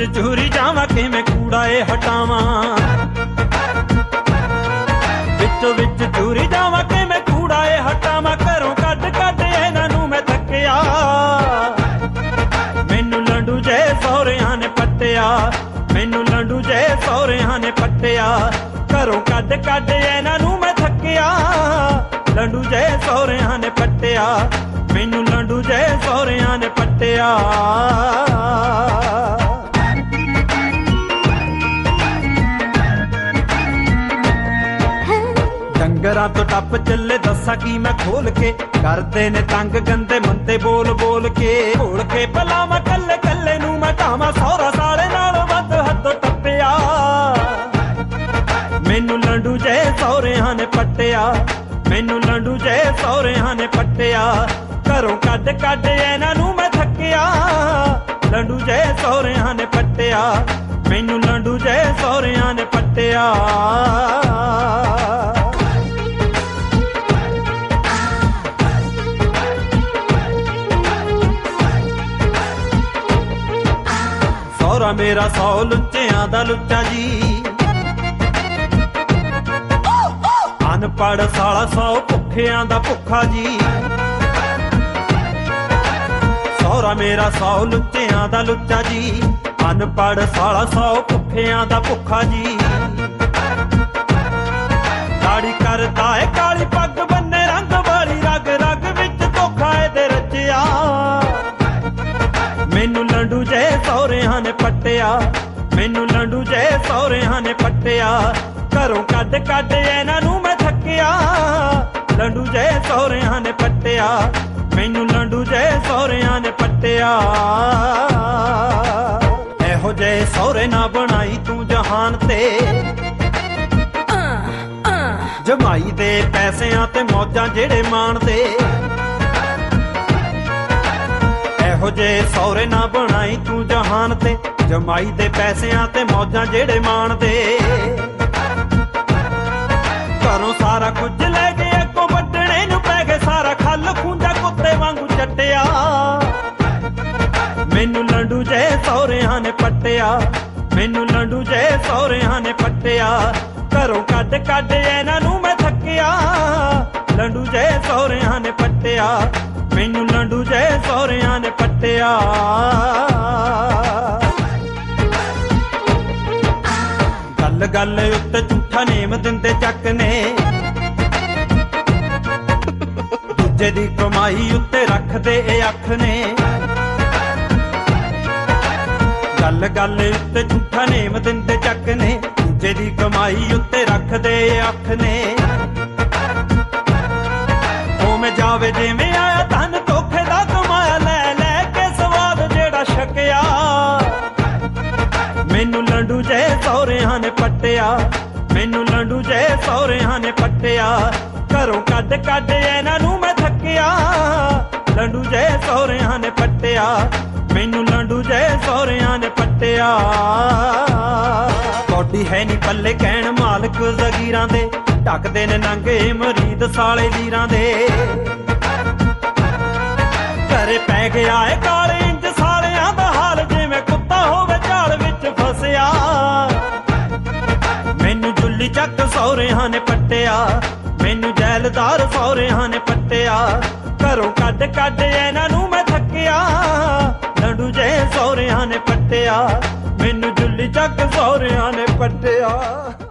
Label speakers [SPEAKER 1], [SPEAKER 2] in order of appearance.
[SPEAKER 1] ਚੂਰੀ ਜਾਵਾਂ ਕਿਵੇਂ ਕੂੜਾ ਏ ਹਟਾਵਾਂ, ਵਿੱਚ ਚੂਰੀ ਜਾਵਾਂ ਕਿਵੇਂ ਕੂੜਾ ਏ ਹਟਾਵਾਂ। ਘਰੋਂ ਕੱਢ ਇਹਨਾਂ ਨੂੰ ਮੈਂ ਥੱਕਿਆ, ਮੈਨੂੰ ਲੰਡੂ ਜੇ ਸਹੁਰਿਆਂ ਨੇ ਪੱਟਿਆ, ਮੈਨੂੰ ਲੰਡੂ ਜੇ ਸਹੁਰਿਆਂ ਨੇ ਪੱਟਿਆ। ਘਰੋਂ ਕੱਢ ਇਹਨਾਂ ਨੂੰ ਮੈਂ ਥੱਕਿਆ, ਲੰਡੂ ਜੇ ਸਹੁਰਿਆਂ ਨੇ ਪੱਟਿਆ, ਮੈਨੂੰ ਲੰਡੂ ਜੇ ਸਹੁਰਿਆਂ ਨੇ ਪੱਟਿਆ। ਡੰਗਰਾਂ ਤੋਂ ਟੱਪ ਚੱਲੇ ਦੱਸਾਂ ਕੀ ਮੈਂ ਖੋਲ ਕੇ, ਕਰਦੇ ਨੇ ਤੰਗ ਗੰਦੇ ਮੰਦੇ ਬੋਲ ਬੋਲ ਕੇ। ਘੋਲ ਕੇ ਭਲਾ ਮੈਂ ਕੱਲੇ ਕੱਲੇ ਨੂੰ ਮੈਂ ਢਾਵਾਂ, ਸਹੁਰਾ ਸਾਲੇ ਨਾਲ ਵੱਧ ਹੱਦੋਂ ਟੱਪਿਆ, ਮੈਨੂੰ ਲੰਡੂ ਜੇ ਸਹੁਰਿਆਂ ਨੇ ਪੱਟਿਆ, ਮੈਨੂੰ ਲੰਡੂ ਜੇ ਸਹੁਰਿਆਂ ਨੇ ਪੱਟਿਆ। ਘਰੋਂ ਕੱਢ ਇਹਨਾਂ ਨੂੰ ਮੈਂ ਥੱਕਿਆ, ਲੰਡੂ ਜੇ ਸਹੁਰਿਆਂ ਨੇ ਪੱਟਿਆ, ਮੈਨੂੰ ਲੰਡੂ ਜੇ ਸਹੁਰਿਆਂ ਨੇ ਪੱਟਿਆ। ਸਹੁਰਾ ਮੇਰਾ 100 ਲੁੱਚਿਆਂ ਦਾ ਲੁੱਚਾ ਜੀ, ਅਨਪੜ੍ਹ ਸਾਲਾ 100 ਭੁੱਖਿਆਂ ਦਾ ਭੁੱਖਾ ਜੀ। ਸਹੁਰਾ ਮੇਰਾ 100 ਲੁੱਚਿਆਂ ਦਾ ਲੁੱਚਾ ਜੀ, ਅਨਪੜ੍ਹ ਸਾਲਾ 100 ਭੁੱਖਿਆਂ ਦਾ ਭੁੱਖਾ ਜੀ। ਦਾੜੀ ਕਰਦਾ ਏ ਕਾਲੀ ਪੱਗ ਬੰਨੇ ਰੰਗ ਵਾਲੀ, ਰਗ ਰਗ ਵਿੱਚ ਧੋਖਾ ਇਹਦੇ ਰਚਿਆ, ਮੈਨੂੰ ਲੰਡੂ ਜੇ ਸਹੁਰਿਆਂ ਨੇ ਪੱਟਿਆ, ਮੈਨੂੰ ਲੰਡੂ ਜੇ ਸਹੁਰਿਆਂ ਨੇ ਪੱਟਿਆ। ਘਰੋਂ ਕੱਢ ਇਹਨਾਂ ਨੂੰ ਮੈਂ ਥੱਕਿਆ, ਲੰਡੂ ਜੇ ਸਹੁਰਿਆਂ ਨੇ ਪੱਟਿਆ, ਮੈਨੂੰ ਲੰਡੂ ਜੇ ਸਹੁਰਿਆਂ ਨੇ ਪੱਟਿਆ। ਇਹੋ ਜਿਹੇ ਸਹੁਰੇ ਨਾ ਬਣਾਈ ਤੂੰ ਜਹਾਨ ਤੇ, ਜਮਾਈ ਦੇ ਪੈਸਿਆਂ ਤੇ ਮੌਜਾਂ ਜਿਹੜੇ ਮਾਣਦੇ। ਇਹੋ ਜਿਹੇ ਸਹੁਰੇ ਨਾ ਬਣਾਈ ਤੂੰ ਜਹਾਨ ਤੇ, ਜਮਾਈ ਦੇ ਪੈਸਿਆਂ ਤੇ ਮੌਜਾਂ ਜਿਹੜੇ ਮਾਣਦੇ। ਘਰੋਂ ਸਾਰਾ ਕੁਝ ਲੈ ਕੇ ਅੱਗੋਂ ਵੱਢਣੇ ਨੂੰ ਪੈ ਗਏ, ਸਾਰਾ ਖੱਲ ਖੂੰਜਾ ਕੁੱਤੇ ਵਾਂਗੂ ਚੱਟਿਆ, ਮੈਨੂੰ ਲੰਡੂ ਜੇ ਸਹੁਰਿਆਂ ਨੇ ਪੱਟਿਆ, ਮੈਨੂੰ ਲੰਡੂ ਜੇ ਸਹੁਰਿਆਂ ਨੇ ਪੱਟਿਆ। ਘਰੋਂ ਕੱਢ ਇਹਨਾਂ ਨੂੰ ਮੈਂ ਥੱਕਿਆ, ਲੰਡੂ ਜੇ ਸਹੁਰਿਆਂ ਨੇ ਪੱਟਿਆ, ਮੈਨੂੰ ਲੰਡੂ ਜੇ ਸਹੁਰਿਆਂ ਨੇ ਪੱਟਿਆ। ਗੱਲ ਗੱਲ ਉੱਤੇ ਝੂਠਾ ਨੇਮ ਦਿੰਦੇ ਚੱਕ ਨੇ, ਦੂਜੇ ਦੀ ਕਮਾਈ ਉੱਤੇ ਰੱਖਦੇ ਇਹ ਅੱਖ ਨੇ। ਗੱਲ ਗੱਲ ਉੱਤੇ ਝੂਠਾ ਨੇਮ ਦਿੰਦੇ ਚੱਕ ਨੇ, ਦੂਜੇ ਦੀ ਕਮਾਈ ਉੱਤੇ ਰੱਖਦੇ ਇਹ ਅੱਖ ਨੇ। ਉਵੇਂ ਜਾਵੇ ਜਿਵੇਂ ਆਇਆ ਧਨ ਧੋਖੇ ਦਾ ਕਮਾਇਆ, ਲੈ ਲੈ ਕੇ ਸਵਾਦ ਜਿਹੜਾ ਛਕਿਆ, ਮੈਨੂੰ ਲੰਡੂ ਜੇ ਸਹੁਰਿਆਂ ਨੇ ਪੱਟਿਆ, ਮੈਨੂੰ ਲੰਡੂ ਜੇ ਸਹੁਰਿਆਂ ਨੇ ਪੱਟਿਆ। ਘਰੋਂ ਕੱਢ ਇਹਨਾਂ ਨੂੰ ਮੈਂ ਥੱਕਿਆ, ਲੰਡੂ ਜੇ ਸਹੁਰਿਆਂ ਨੇ ਪੱਟਿਆ, ਮੈਨੂੰ ਲੰਡੂ ਜੇ ਸਹੁਰਿਆਂ ਨੇ ਪੱਟਿਆ। ਕੌਡੀ ਹੈ ਨੀ ਪੱਲੇ ਕਹਿਣ ਮਾਲਕ ਜ਼ਗੀਰਾਂ ਦੇ, ਢੱਕਦੇ ਨੇ ਨੰਗੇ ਮਰੀਦ ਸਾਲੇ ਲੀਰਾਂ ਦੇ। ਘਰੇ ਪੈ ਗਿਆ ਏ ਕਾਲੇ ਇੰਜ ਸਾਲਿਆਂ ਦਾ ਹਾਲ, ਜਿਵੇਂ ਕੁੱਤਾ ਹੋਵੇ ਝਾੜ ਵਿੱਚ ਫਸਿਆ, ਮੈਨੂੰ ਜੁੱਲੀ ਚੱਕ ਸਹੁਰਿਆਂ ਨੇ ਪੱਟਿਆ, ਮੈਨੂੰ ਜੈਲਦਾਰ ਸਹੁਰਿਆਂ ਨੇ ਪੱਟਿਆ। ਘਰੋਂ ਕੱਢ ਇਹਨਾਂ ਨੂੰ ਮੈਂ ਥੱਕਿਆ, ਲੰਡੂ ਜੇ ਸਹੁਰਿਆਂ ਨੇ ਪੱਟਿਆ, ਮੈਨੂੰ ਜੁੱਲੀ ਚੱਕ ਸਹੁਰਿਆਂ ਨੇ ਪੱਟਿਆ।